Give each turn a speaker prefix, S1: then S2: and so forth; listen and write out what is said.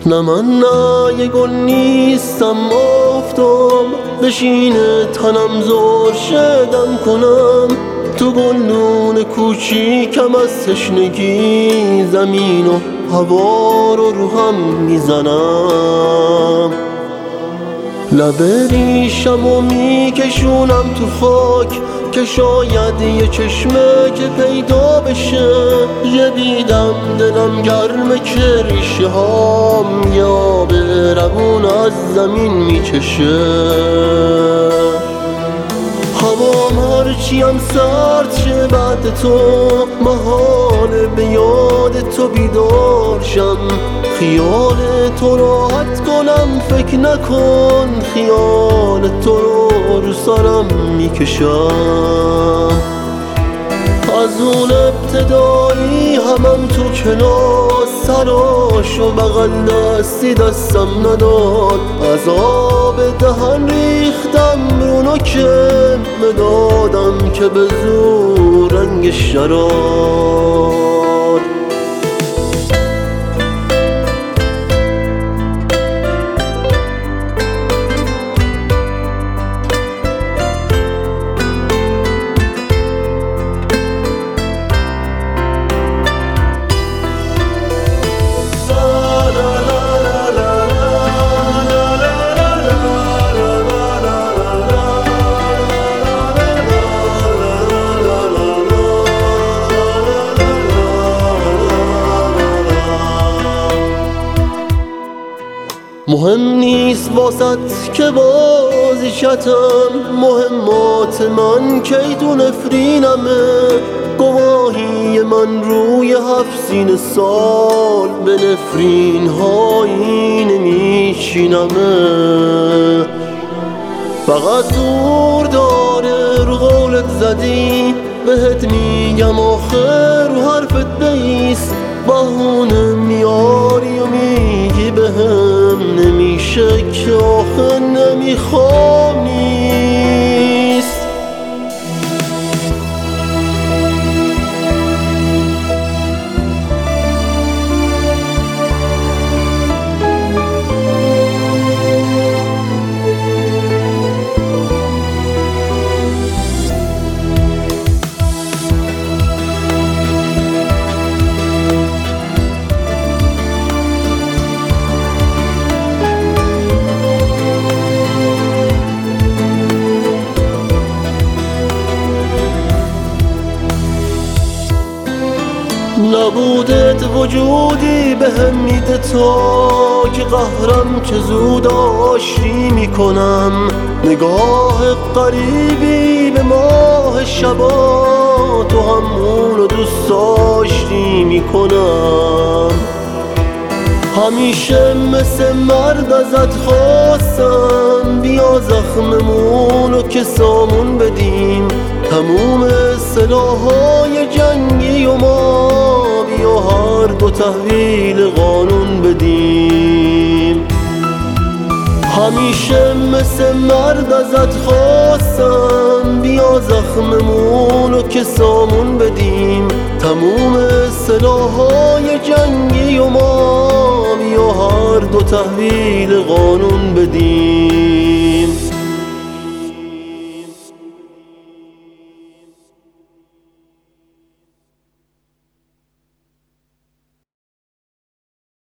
S1: نه من نه یه گل نیستم آفتاب بشینه تنم زور شدم کنم تو گلدون کوچیکم از تشنگی زمین و هوا رو هم میزنم لب ریشم و میکشونم تو خاک که شاید یه چشمه که پیدا بشه یه بیدم دلم گرمه که ریشه هام یا به روون از زمین میکشه هوام هرچیم سرد شه بعد تو محاله به یاد تو بیدار شم خیال تو راحت کنم فکر نکن خیال تو رو سرم میکشم از اون ابتدایی همم تو کلاس سراش و بغل دستی دستم نداد از آب دهن ریختم رونو که مدادم که به زور رنگ شراد مهم نیست واسط که بازیشتم مهمات من کی تو نفرینمه گواهی من روی 7 سینه سال به نفرین هایی نمیشینمه فقط زور داره رو قولت زدی بهت میگم آخر رو حرفت بیست بهونه میاری و میگی بهم نمیشه که آخه نمیخوام نیست نبودت وجودی بهم میده تا که قهرم که زود آشتی میکنم نگاه قریبی به ماه شبا تو همونو دوست داشتی میکنم همیشه مثل مرد ازت خواستم بیا زخممونو که سامون بدیم تموم سلاحهای جنگی و ما بیا هر دو تحویل قانون بدیم همیشه مثل مرد ازت خواستم بیا زخممونو که سامون بدیم تموم سلاحهای جنگی و ما بیا هر دو تحویل قانون بدیم